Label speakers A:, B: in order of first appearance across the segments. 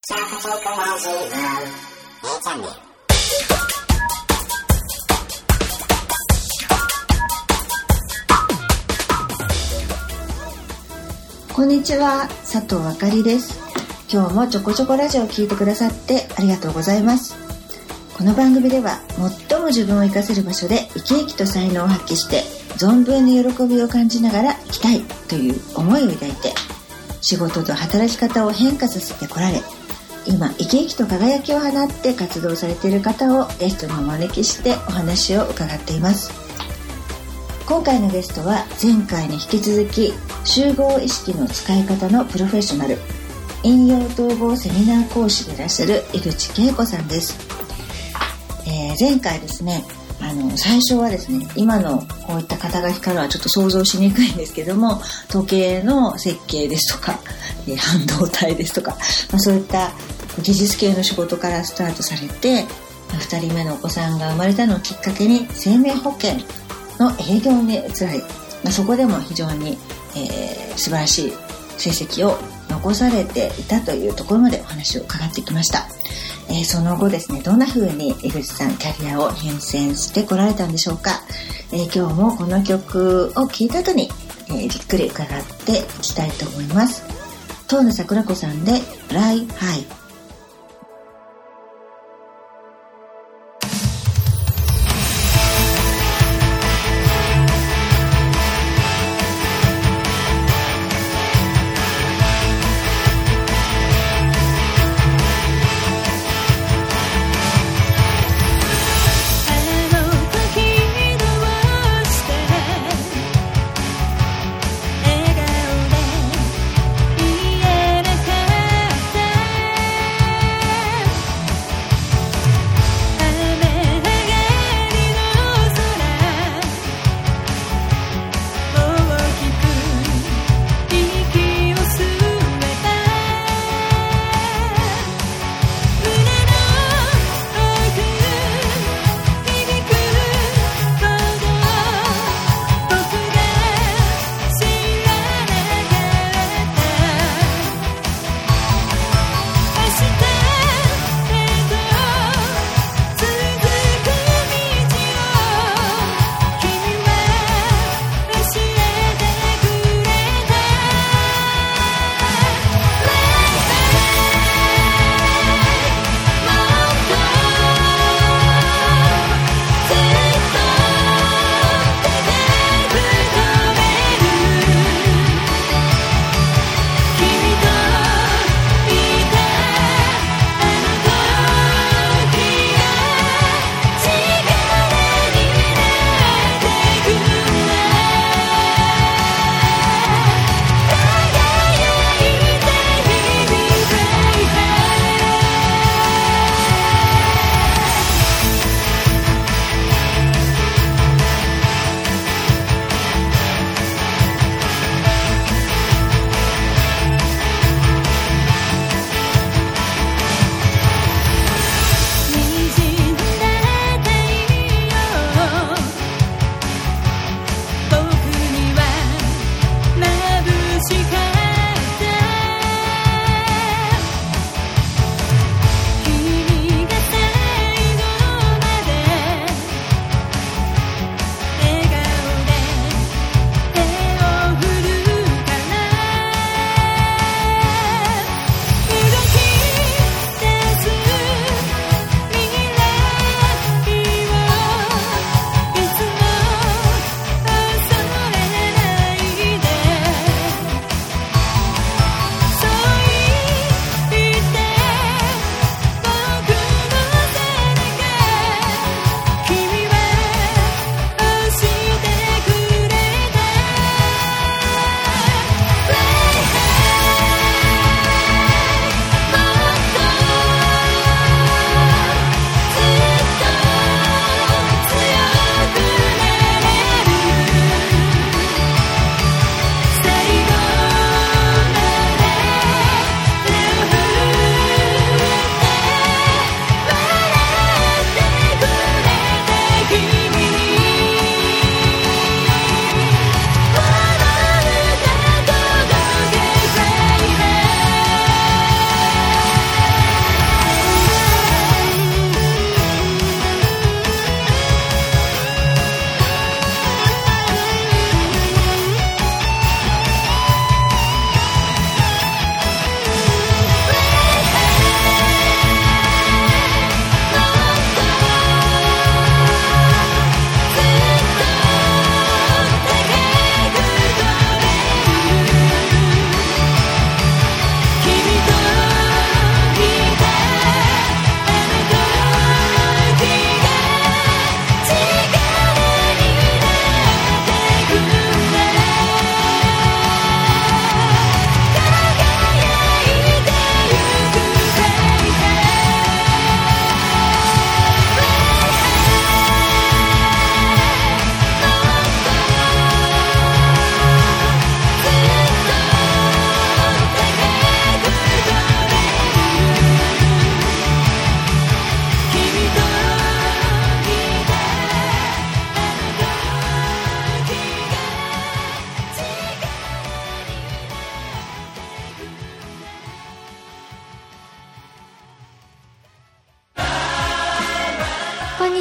A: こんにちは、佐藤あかりです。今日もちょこちょこラジオを聞いてくださってありがとうございます。この番組では最も自分を生かせる場所で生き生きと才能を発揮して存分に喜びを感じながら生きたいという思いを抱いて、仕事と働き方を変化させてこられ、今生き生きと輝きを放って活動されている方をゲストにお招きしてお話を伺っています。今回のゲストは前回に引き続き集合意識の使い方のプロフェッショナル、引用統合セミナー講師でいらっしゃる井口恵子さんです。前回ですね、最初はですね、今のこういった肩書きからはちょっと想像しにくいんですけども、時計の設計ですとか、半導体ですとか、そういった技術系の仕事からスタートされて、2人目のお子さんが生まれたのをきっかけに生命保険の営業に移られ、そこでも非常に、素晴らしい成績を残されていたというところまでお話を伺ってきました。その後ですね、どんな風に井口さんキャリアを変遷してこられたんでしょうか。今日もこの曲を聴いた後に、じっくり伺っていきたいと思います。遠野桜子さんで Fly High。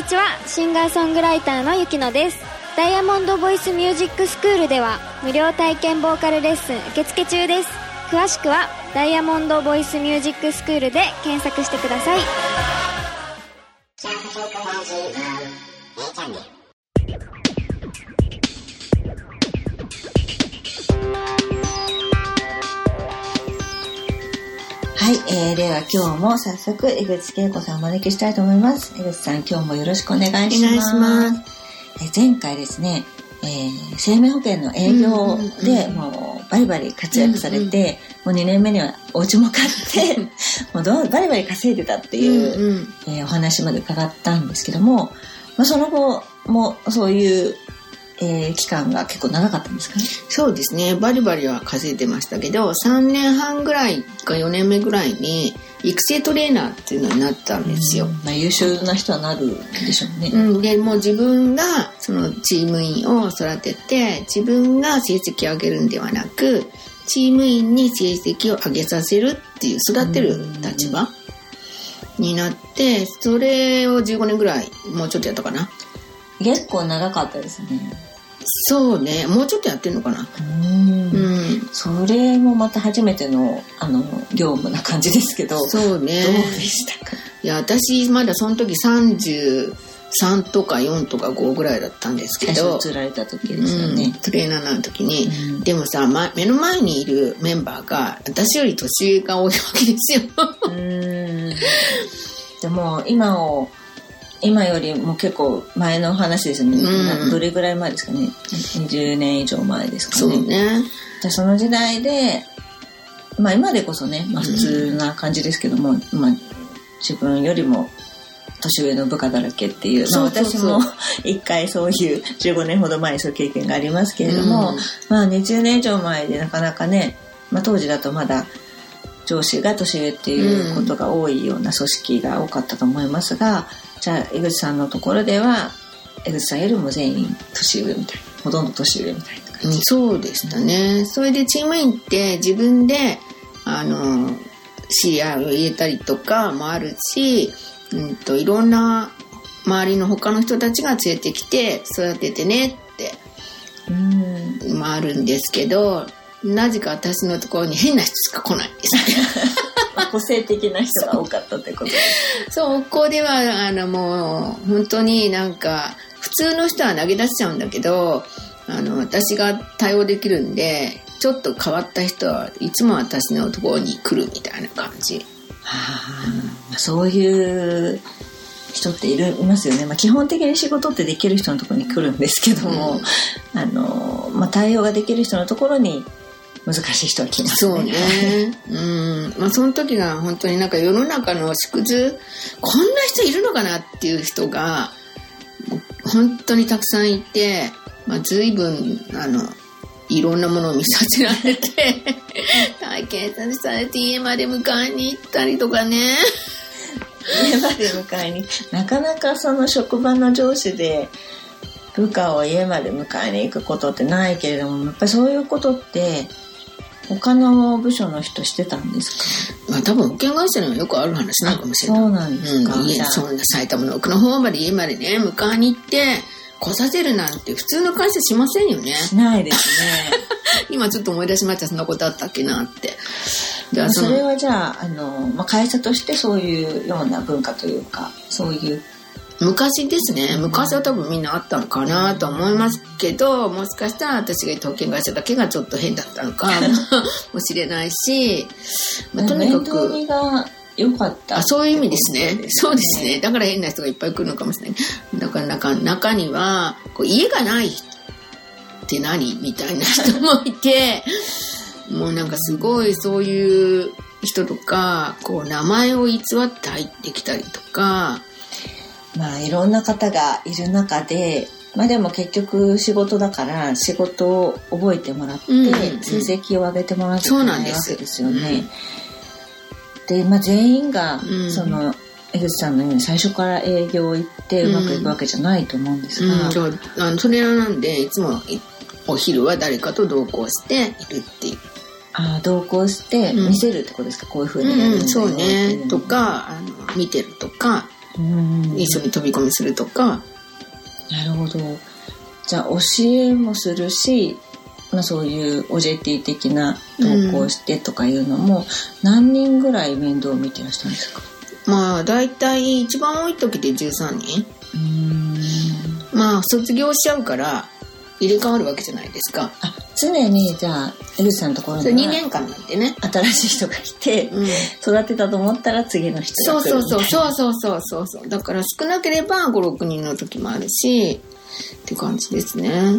B: にちは。シンガーソングライターのゆきのです。ダイヤモンドボイスミュージックスクールでは無料体験ボーカルレッスン受付中です。詳しくはダイヤモンドボイスミュージックスクールで検索してください。
A: はい、では今日も早速江口恵子さんをお招きしたいと思います。江口さん、今日もよろしくお願いします。
C: お願いします。
A: 前回ですね、生命保険の営業でもうバリバリ活躍されて、もう2年目にはお家も買ってもうバリバリ稼いでたっていう、お話まで伺ったんですけども、その後もそういう期間が結構長かったんですかね。
C: そうですね、バリバリは稼いでましたけど、3年半ぐらいか4年目ぐらいに育成トレーナーっていうのになったんですよ。
A: 優秀な人はなるでしょうね。
C: でもう自分がそのチーム員を育てて自分が成績を上げるんではなく、チーム員に成績を上げさせるっていう育てる立場になって、それを15年ぐらいもうちょっとやったかな。
A: 結構長かったですね。
C: そうね、もうちょっとやってんのかな。
A: それもまた初めての業務な感じですけど。
C: そうね。
A: どうでしたか。
C: いや、私まだその時33とか4とか5ぐらいだったんですけど、
A: 最初移られた時ですよね。
C: トレーナーの時に、でもさ、目の前にいるメンバーが私より年上が多いわけですよ。
A: でも今よりも結構前の話ですよね。どれぐらい前ですかね。20年以上前ですかね。
C: そうね。
A: じゃあその時代で、今でこそね、普通な感じですけども、自分よりも年上の部下だらけっていう、私も一回そういう15年ほど前にそういう経験がありますけれども、20年以上前でなかなかね、当時だとまだ上司が年上っていうことが多いような組織が多かったと思いますが、じゃあ江口さんのところでは江口さんよりも全員年上みたいな、ほとんど年上みたいな感じ。
C: そうでしたね。それでチーム員って自分でCR を入れたりとかもあるし、いろんな周りの他の人たちが連れてきて育ててねってもあるんですけど、なぜか私のところに変な人しか来ないんです
A: 個性的な人が多かったってことです。
C: そう、ここではもう本当になんか普通の人は投げ出しちゃうんだけど、私が対応できるんで、ちょっと変わった人はいつも私のところに来るみたいな感じ。
A: そういう人っていますよね。基本的に仕事ってできる人のところに来るんですけども、対応ができる人のところに難しい人は来ますね。
C: そうね。その時が本当になんか世の中の縮図、こんな人いるのかなっていう人が本当にたくさんいて、随分いろんなものを見させられて体験されて家まで迎えに行ったりとかね。
A: 家まで迎えに、なかなかその職場の上司で部下を家まで迎えに行くことってないけれども、やっぱりそういうことって他の部署の人してたんですか。
C: 多分保険会社にはよくある話なのかもしれない。
A: そうなんですか。
C: そんな埼玉の奥の方まで家までね迎えに行って来させるなんて普通の会社しませんよね。
A: しないですね。
C: 今ちょっと思い出しました。そんなことあったっけなって。
A: それはじゃあ会社としてそういうような文化というか、そういう
C: 昔ですね。昔は多分みんなあったのかなと思いますけど、もしかしたら私がいた保険会社だけがちょっと変だったのかもしれないし、
A: とにかく面倒見が良かった。
C: そういう意味ですね。そうですね。だから変な人がいっぱい来るのかもしれない。だから中には家がないって何みたいな人もいて、もうなんかすごいそういう人とか名前を偽って入ってきたりとか、
A: いろんな方がいる中で、でも結局仕事だから仕事を覚えてもらって、成績を上げてもらってもらうわけですよね。で、全員が、その江口さんのように最初から営業行ってうまくいくわけじゃないと思うんですが、
C: それなんでいつもお昼は誰かと同行しているっていう。
A: 同行して見せるってことですか。こういう風にやるんだよ、
C: そうね。とか見てるとか。 一緒に飛び込みするとか。
A: なるほど。じゃあ教えもするし、そういう OJT 的な投稿してとかいうのも、何人ぐらい面倒を見てらしたんですか？
C: だいたい一番多い時で13人。卒業しちゃうから入れ替わるわけじゃないですか。
A: 常にじゃあ江口さんのところには
C: 2年間なんでね、
A: 新しい人が来て、育てたと思ったら次の人が来るみたいな。
C: そうだから少なければ 5,6 人の時もあるしって感じですね。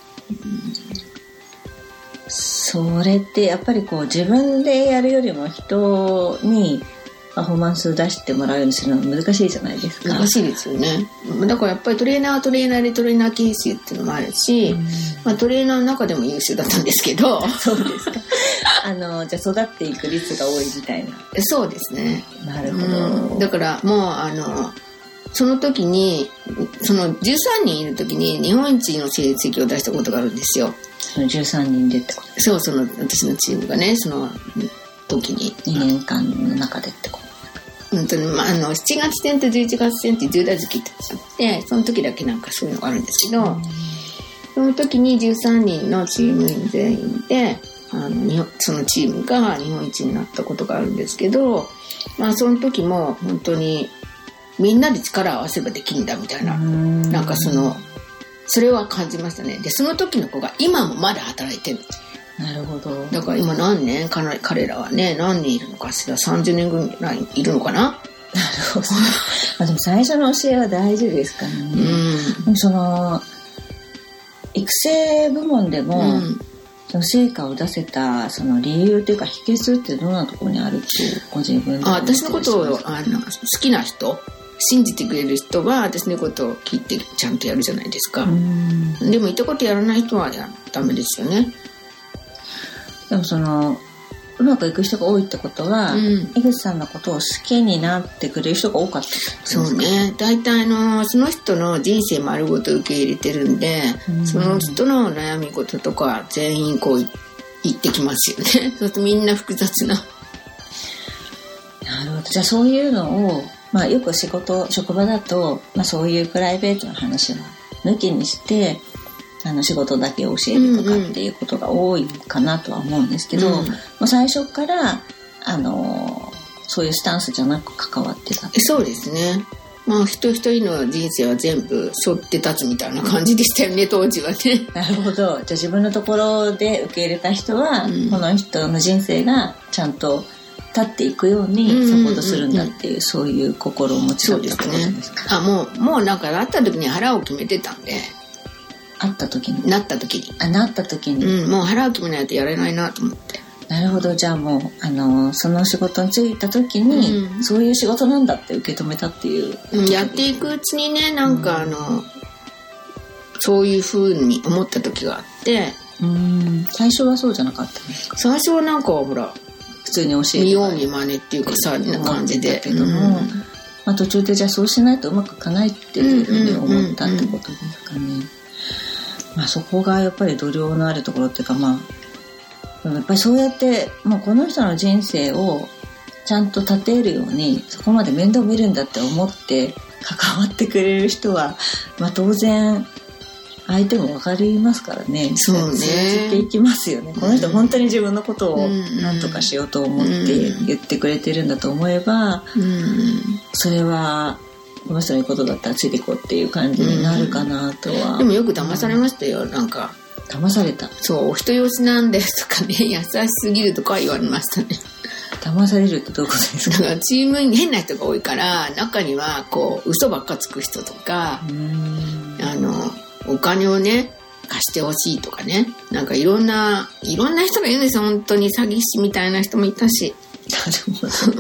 A: それってやっぱり自分でやるよりも人にパフォーマンスを出してもらうようにするのは難しいじゃないですか。
C: 難しいですよね。だからやっぱりトレーナーでトレーナー研修っていうのもあるし、トレーナーの中でも優秀だったんですけど。
A: そうですか。じゃあ育っていく率が多いみたいな。
C: そうですね。
A: なるほど。
C: だからもうその時にその13人いる時に日本一の成績を出したことがあるんですよ。
A: その13人でってことですか？
C: そう、私のチームがね、その時に
A: 2年間の中でってこと。
C: 7月戦と11月戦って10代月ってあって、その時だけなんかそういうのがあるんですけど、その時に13人のチーム員全員でそのチームが日本一になったことがあるんですけど、その時も本当にみんなで力を合わせばできるんだみたいな、なんかそれは感じましたね。でその時の子が今もまだ働いてる。
A: なるほど。
C: だから今何年彼らはね、何人いるのかしら、30年ぐらいいるのかな。
A: なるほど。でも最初の教えは大事ですからね。その育成部門でも、その成果を出せたその理由というか秘訣ってどんなところにあるってご自分で。
C: 私のことを好きな人、信じてくれる人は私のことを聞いてちゃんとやるじゃないですか。でも言ったことやらない人はダメですよね。
A: でもうまくいく人が多いってことは、江口さんのことを好きになってくれる人が多かった。
C: そうね。大体その人の人生丸ごと受け入れてるんで、その人の悩み事とか全員言ってきますよね。そうするとみんな複雑な。
A: なるほど。じゃあそういうのを、よく職場だと、そういうプライベートな話は抜きにして仕事だけ教えるとかっていうことが多いかなとは思うんですけど、もう最初からそういうスタンスじゃなく関わってた。
C: そうですね。一人一人の人生は全部背負って立つみたいな感じでしたよね、当時はね。
A: なるほど。じゃあ自分のところで受け入れた人は、この人の人生がちゃんと立っていくようにサポートするんだっていう、そういう心を持ちだったってことですか？
C: もうなんか会った時に腹を決めてたんで。
A: なった時に、
C: もう腹を決めないとやれないなと思って。
A: なるほど。じゃあもうその仕事に就いた時に、そういう仕事なんだって受け止めたっていう、
C: やっていくうちにね、なんかそういう風に思った時があって、
A: 最初はそうじゃなかったんですか？
C: 最初はなんかほら
A: 普通に教えて
C: 見よう見まねっていうかさ、な感じで、
A: 途中でじゃあそうしないとうまくいかないっていうふうに思ったってことですかね。そこがやっぱり度量のあるところっていうか、やっぱりそうやってもうこの人の人生をちゃんと立てるようにそこまで面倒見るんだって思って関わってくれる人は、当然相手も分かりますからね。
C: そうね。
A: 通じていきますよね。この人本当に自分のことを何とかしようと思って言ってくれてるんだと思えば、それはこの人の言うことだったらついていこうっていう感じになるかなとは。
C: でもよく騙されましたよ。なんか
A: 騙された。
C: そう、お人よしなんですとかね、優しすぎるとか言われましたね。
A: 騙されるってどういうことですか？
C: だからチームに変な人が多いから、中には嘘ばっかつく人とか、お金をね貸してほしいとかね、なんかいろんな人がいるんですよ。本当に詐欺師みたいな人もいたし。
A: なるほど。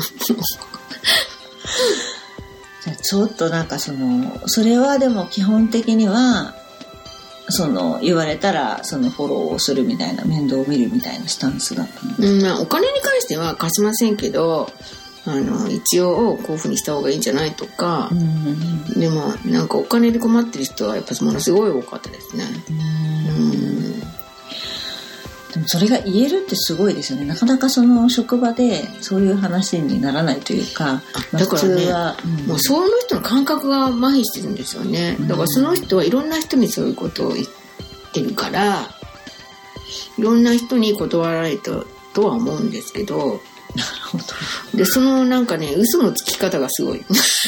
A: じゃあちょっとなんかそれはでも基本的には言われたらフォローをするみたいな、面倒を見るみたいなスタンスだったので、
C: お金に関しては貸しませんけど、一応こういうふうにした方がいいんじゃないとか、でもなんかお金で困ってる人はやっぱものすごい多かったですね。
A: でもそれが言えるってすごいですよね。なかなかその職場でそういう話にならないというか、
C: だからね、もうその人の感覚が麻痺してるんですよね。だからその人はいろんな人にそういうことを言ってるから、いろんな人に断られたとは思うんですけど、
A: なるほど。
C: でそのなんかね、嘘のつき方がすごい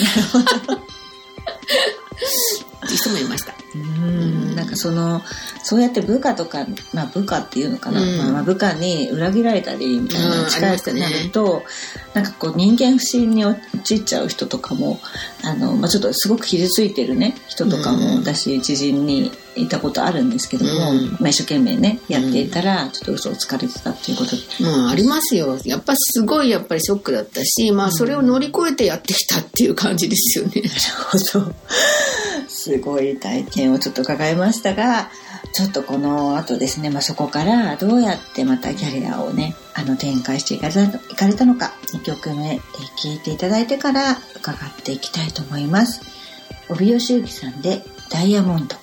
C: って人もいました。
A: なんかそうやって部下とか、部下っていうのかな、部下に裏切られたりみたいな近い人になると、なんかこう人間不信に陥っちゃう人とかもちょっとすごく傷ついてるね人とかも、私知人にいたことあるんですけども、一生懸命ねやっていたらちょっと嘘をつかれてたっていうことで、
C: ありますよ。やっぱすごいショックだったし、それを乗り越えてやってきたっていう感じですよね。
A: なるほど。すごい体験をちょっと伺いましたが、ちょっとこの後ですね、そこからどうやってまたキャリアをね展開していかれたのか、2曲目聴いていただいてから伺っていきたいと思います。帯吉幸さんでダイヤモンド。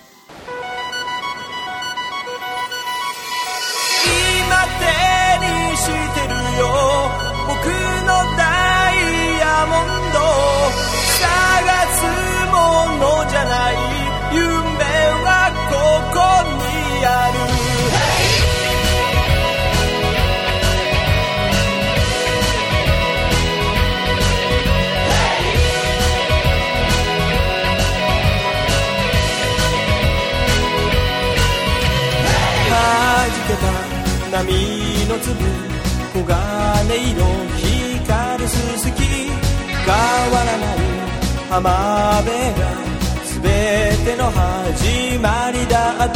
D: 今手にしてるよ僕のダイヤモンド、探すものじゃない夢はここにある。弾けた波の粒、黄金色光るすすき、変わらない浜辺が全ての始まりだった。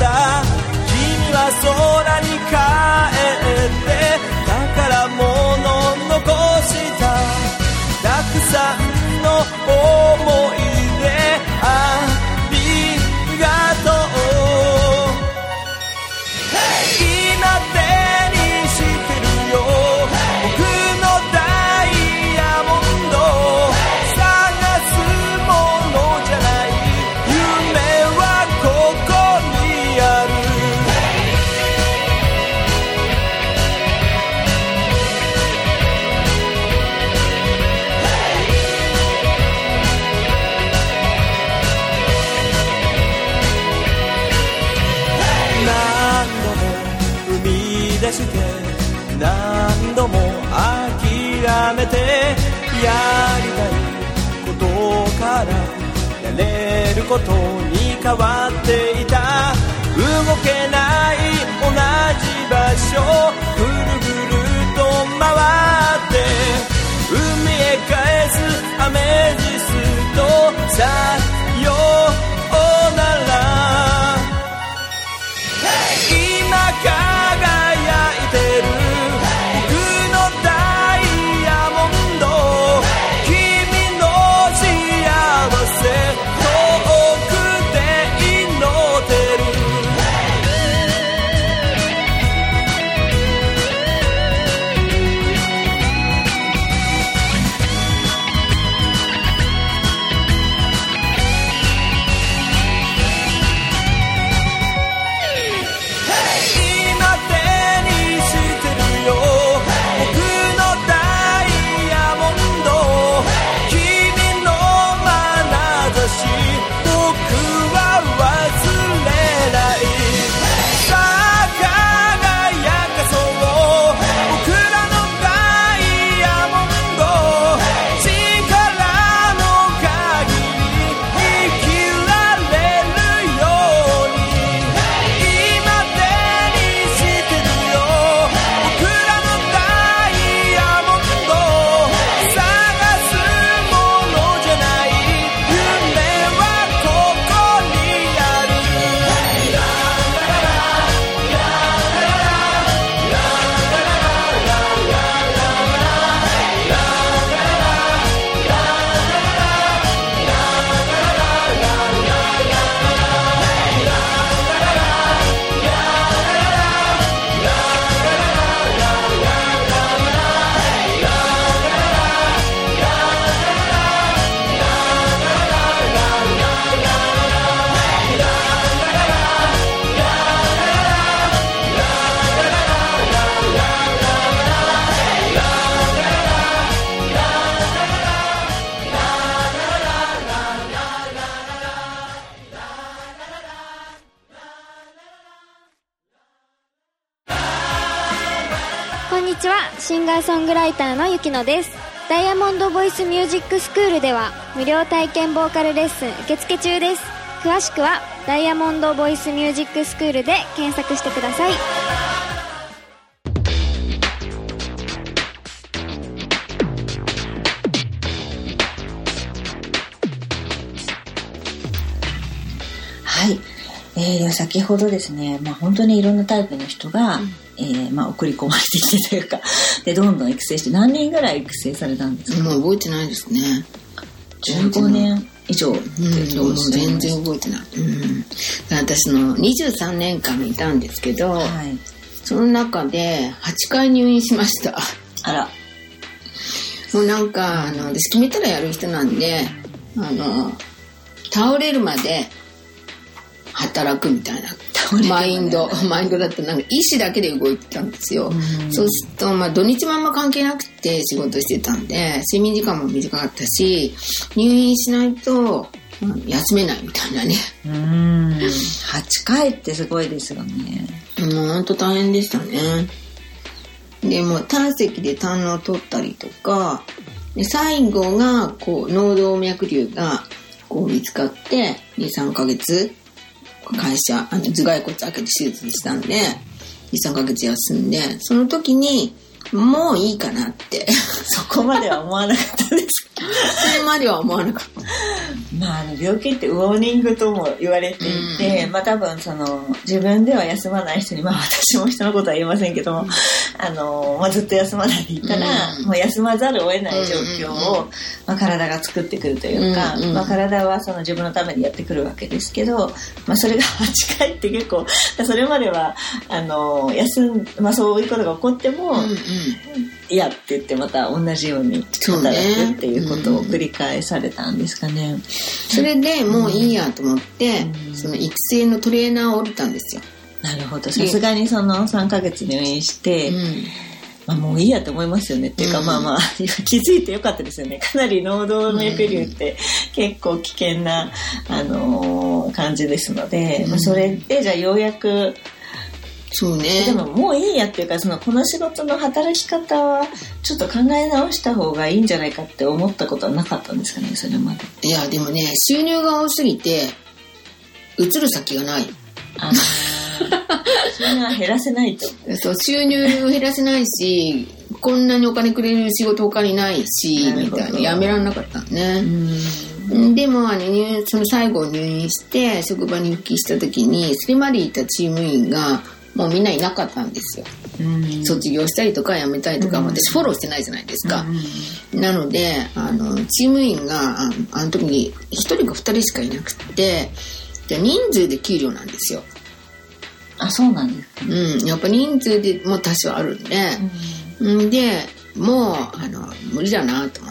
D: 君は空に帰って宝物残した、たくさんの思い出ありがとう。今手にしてるよ僕のダイヤモンド、探すものじゃない夢はここにある。何度も生み出して何度も諦めて、やりたいことからやれることに変わっていた。動けない同じ場所ぐるぐると回って海へ返すアメジスト、さようなら。今輝いてる僕のダイヤモンド、君の幸せ遠くで祈ってる。
B: シンガーソングライターのゆきのです。ダイヤモンドボイスミュージックスクールでは無料体験ボーカルレッスン受付中です。詳しくはダイヤモンドボイスミュージックスクールで検索してください。
A: はい。先ほどですね、本当にいろんなタイプの人が、送り込まれてきてというか、でどんどん育成して、何人ぐらい育成されたんですか？
C: もう覚えてないですね。
A: 15年以上って
C: もう全然覚えてない。私の23年間いたんですけど、その中で8回入院しました。
A: あら。
C: もうなんか私決めたらやる人なんで、倒れるまで働くみたいなマインドだった。なんか意志だけで動いてたんですよ。そうすると、土日もあんま関係なくて仕事してたんで、睡眠時間も短かったし、入院しないと休めないみたいなね。
A: 8回ってすごいですよね。
C: もうほんと大変でしたね。でも胆石で胆のを取ったりとかで、最後が脳動脈瘤が見つかって2、3ヶ月会社頭蓋骨開けて手術したんで 2,3 ヶ月休んで、その時にもういいかなって
A: そこまでは思わなかったです
C: それまでは思わなかった
A: 病気ってウォーニングとも言われていて、多分自分では休まない人に、私も人のことは言えませんけども、ずっと休まないでいたら、もう休まざるを得ない状況を、体が作ってくるというか、体は自分のためにやってくるわけですけど、それが8回って結構、それまではそういうことが起こっても、嫌って言ってまた同じように働くっていうことを繰り返されたんですかね。
C: それでもういいやと思って、その育成のトレーナーを降りたんですよ。
A: なるほど。さすがに3ヶ月入院して、もういいやと思いますよね。っていうか気づいてよかったですよね。かなり脳動脈瘤って結構危険な、感じですので、それでじゃあようやく
C: そうね。
A: でももういいやっていうか、この仕事の働き方はちょっと考え直した方がいいんじゃないかって思ったことはなかったんですかね、それまで。
C: いやでもね、収入が多すぎて移る先がない。
A: 収入は減らせないと。
C: そう、収入を減らせないし、こんなにお金くれる仕事他にないしみたいな、やめられなかったね。でもその最後入院して職場に復帰した時に、それまでいたチーム員がもうみんないなかったんですよ。卒業したりとか辞めたりとか、私フォローしてないじゃないですか。なのでチーム員があの時に1人か2人しかいなくて、人数で給料なんですよ。
A: あ、そうなんですか。
C: やっぱ人数でも多少あるんで、でもう無理だなと思って、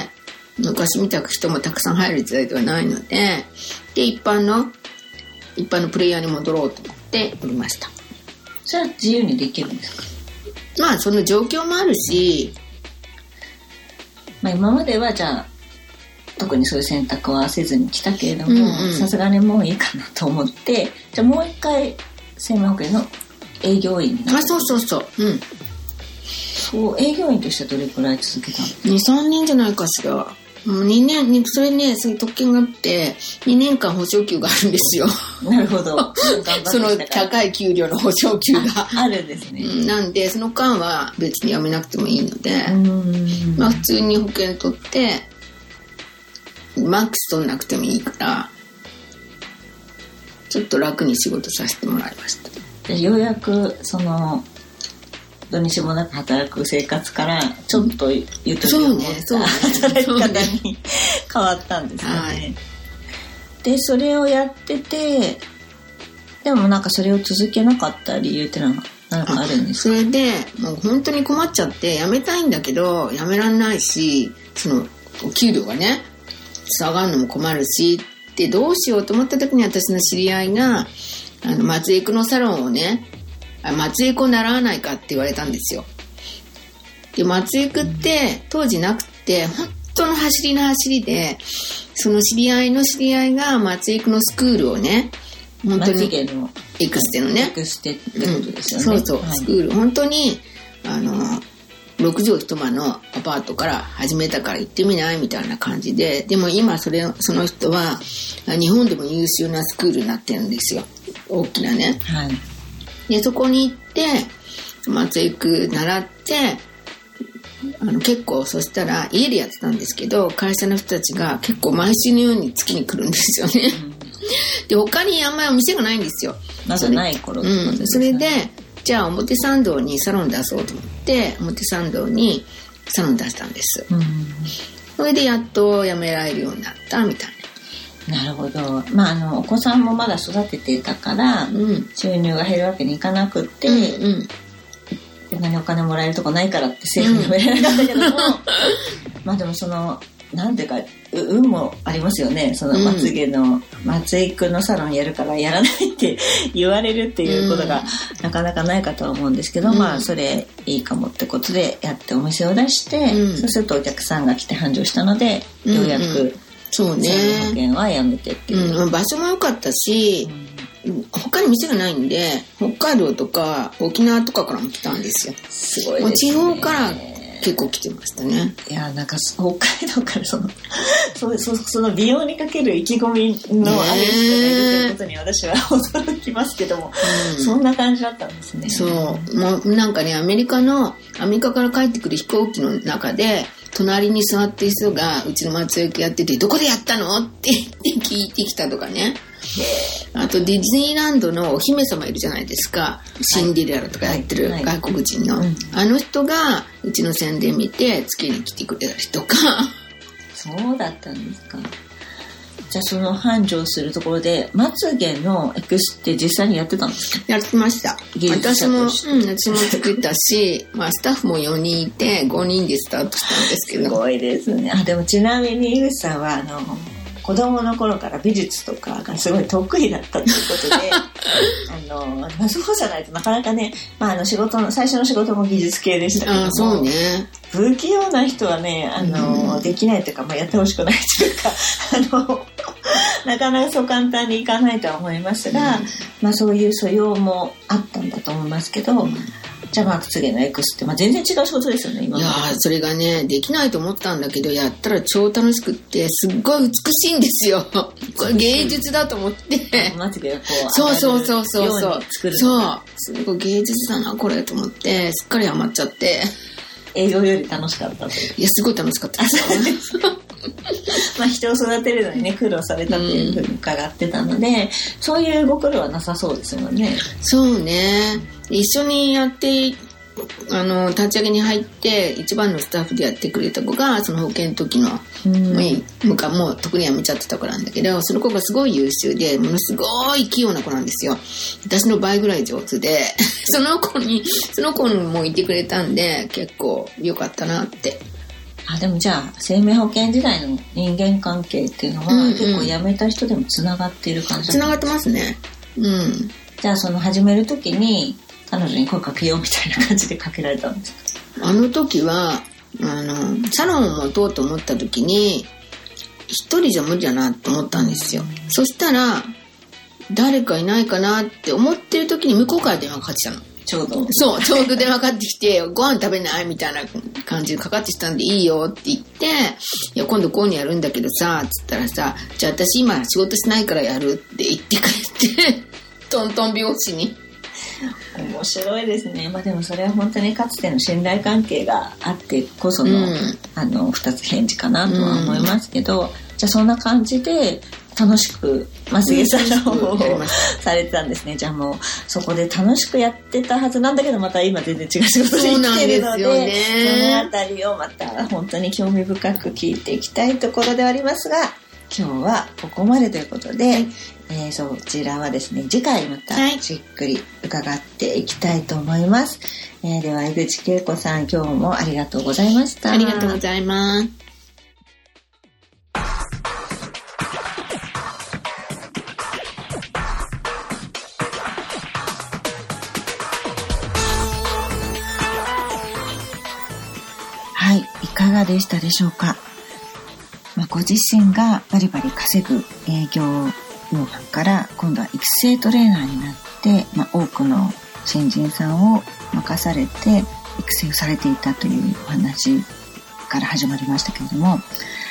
C: 昔みたく人もたくさん入る時代ではないので、一般のプレイヤーに戻ろうと思っておりました。
A: それは自由にできるんですか？
C: その状況もあるし、
A: 今まではじゃあ特にそういう選択はせずに来たけれども、さすがにもういいかなと思って、じゃあもう一回生命保険の営業員になった。そう営業員としてどれくらい続けたの？2、
C: 3年じゃないかしら。2年、それね、すごい特権があって、2年間保証給があるんですよ。
A: なるほど。
C: その高い給料の保証給が
A: あるんですね。
C: なんで、その間は別に辞めなくてもいいので、普通に保険取って、マックス取んなくてもいいから、ちょっと楽に仕事させてもらいました。
A: ようやく土日もなく働く生活からちょっとゆとりを持った働き方に変わったんですよね。でそれをやってて、でもそれを続けなかった理由ってのは何かあるんですか？
C: それでもう本当に困っちゃって辞めたいんだけど辞めらんないし、そのお給料がね下がるのも困るしで、どうしようと思った時に私の知り合いが松江区のサロンをね、松江区を習わないかって言われたんですよ。で松江区って当時なくて、本当の走りで、その知り合いの知り合いが松江区のスクールをね、本当にエクステのね、
A: エクステってことですよね。
C: そう、スクール本当に 6畳一間のアパートから始めたから行ってみないみたいな感じで、でも今その人は日本でも優秀なスクールになってるんですよ、大きなね、はい、でそこに行って松江区習って結構、そしたら家でやってたんですけど、会社の人たちが結構毎週のように月に来るんですよね、で他にあんまりお店がないんですよ、
A: まだない頃ってことですね。
C: それでじゃあ表参道にサロン出そうと思って表参道にサロン出したんです、それでやっと辞められるようになったみたい
A: な。なるほど。お子さんもまだ育てていたから、収入が減るわけにいかなくって、そんなにお金もらえるとこないからって政府に言われなかったけども、でもなんていうか運もありますよね。そのまつげの松井くんのサロンやるからやらないって言われるっていうことがなかなかないかとは思うんですけど、それいいかもってことでやってお店を出して、そうするとお客さんが来て繁盛したので、ようやく
C: そうね、
A: 保険はやめてっていう、
C: 場所も良かったし、他に店がないんで北海道とか沖縄とかからも来たんですよ。
A: すごいですね。
C: もう地方から結構来てましたね。
A: いや、なんか北海道からその美容にかける意気込みのある人がいるということに私は驚きますけども、そんな感じだったんですね。
C: そう、もうなんかね、アメリカから帰ってくる飛行機の中で隣に座ってる人がうちの松江区やってて、どこでやったのって聞いてきたとかね。あとディズニーランドのお姫様いるじゃないですか、シンデレラとかやってる外国人の、あの人がうちの宣伝見て月に来てくれたりとか。
A: そうだったんですか。じゃあその繁盛するところでまつげのエクスって実際にやってたんですか？
C: やってました。私も作ったし、スタッフも4人いて5人でスタートしたんですけど。
A: すごいですね。でもちなみに井口さんは子供の頃から美術とかがすごい得意だったということでそうじゃないとなかなかね、最初の仕事も技術系でしたけども、
C: そうね、
A: 不器用な人はねできないというか、やってほしくないというかなかなかそう簡単にいかないとは思いますが、そういう素養もあったんだと思いますけど、じゃあまつげのエクスって、全然違う仕事ですよね今。
C: いやそれがねできないと思ったんだけど、やったら超楽しくってすっごい美しいんですよ。これ芸術だと思って
A: まつげがこう
C: そうすごい芸術だなこれと思ってすっかりハマっちゃって、
A: 営業より楽しかったという。
C: いやすごい楽しかったです
A: 人を育てるのにね苦労されたというふうに伺ってたので、そういうご苦労はなさそうですよね。
C: そうね、一緒にやって立ち上げに入って一番のスタッフでやってくれた子がその保険の時のもう特に辞めちゃってた子なんだけど、その子がすごい優秀でものすごい器用な子なんですよ。私の倍ぐらい上手でその子もいてくれたんで結構良かったなって。
A: でもじゃあ生命保険時代の人間関係っていうのは、結構辞めた人でもつながっている感じ？
C: つながってますね。
A: じゃあ始める時に彼女に声かけようみたいな感じでかけられたんですか？
C: あの時はサロンを持とうと思った時に一人じゃ無理だなと思ったんですよ。そしたら誰かいないかなって思ってる時に向こうから電話かかってきたの。ちょうど電話かかってきてご飯食べないみたいな感じでかかってきたんでいいよって言って、いや今度こういうのやるんだけどさつったらさ、じゃあ私今仕事しないからやるって言ってくれてトントン拍子に。
A: 面白いですね。でもそれは本当にかつての信頼関係があってこその、2つ返事かなとは思いますけど、じゃあそんな感じで楽しくまつげサロンをされてたんですね。じゃあもうそこで楽しくやってたはずなんだけど、また今全然違う仕事に来てるので、そのあたりをまた本当に興味深く聞いていきたいところではありますが、今日はここまでということで、そちらはですね次回またじっくり伺っていきたいと思います。では江口恵子さん、今日もありがとうございました。
C: ありがとうございます。
A: はい、いかがでしたでしょうか。ご自身がバリバリ稼ぐ営業マンから今度は育成トレーナーになって、多くの新人さんを任されて育成をされていたというお話から始まりましたけれども、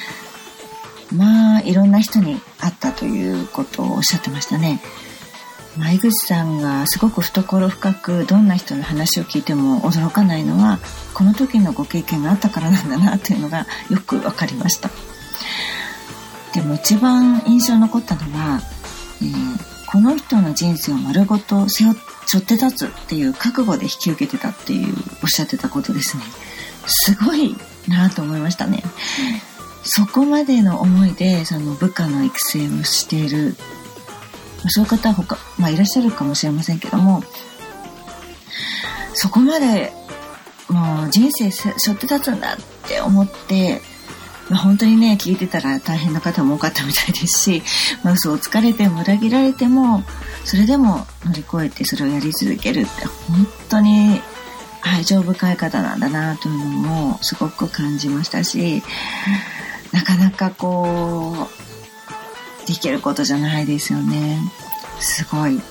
A: いろんな人に会ったということをおっしゃってましたね。井口さんがすごく懐深くどんな人の話を聞いても驚かないのは、この時のご経験があったからなんだなというのがよく分かりました。でも一番印象に残ったのは、この人の人生を丸ごと背負って立つっていう覚悟で引き受けてたっていうおっしゃってたことですね。すごいなと思いましたね。そこまでの思いでその部下の育成をしている、そういう方はいらっしゃるかもしれませんけども、そこまでもう人生背負って立つんだって思って、本当にね、聞いてたら大変な方も多かったみたいですし、嘘をつかれても裏切られてもそれでも乗り越えてそれをやり続けるって本当に愛情深い方なんだなというのもすごく感じましたし、なかなかできることじゃないですよね。すごい、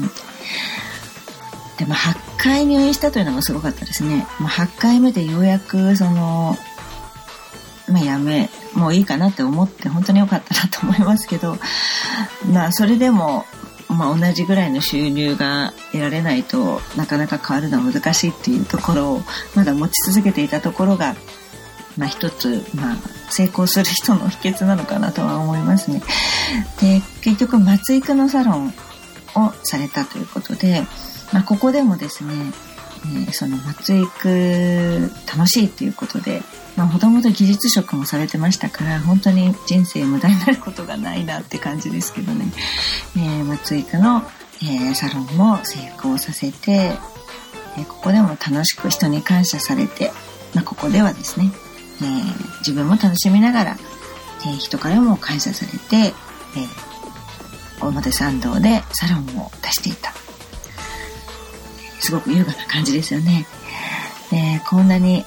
A: でも8回入院したというのもすごかったですね。8回目でようやくもういいかなって思って本当に良かったなと思いますけど、それでも同じぐらいの収入が得られないとなかなか変わるのは難しいっていうところをまだ持ち続けていたところが、一つ成功する人の秘訣なのかなとは思いますね。で、結局松育のサロンをされたということで、ここでもですね、その松育楽しいっていうことで、もともと技術職もされてましたから、本当に人生無駄になることがないなって感じですけどね。松育の、サロンも成功させて、ここでも楽しく人に感謝されて、ここではですね、自分も楽しみながら、人からも感謝されて、表参道でサロンを出していた。すごく優雅な感じですよね。こんなに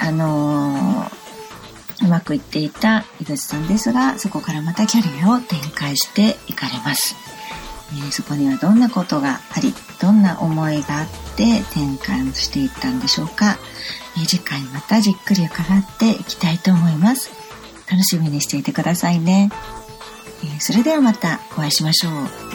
A: うまくいっていた井口さんですが、そこからまたキャリアを展開していかれます。そこにはどんなことがあり、どんな思いがあって転換していったんでしょうか。次回またじっくり伺っていきたいと思います。楽しみにしていてくださいね。それではまたお会いしましょう。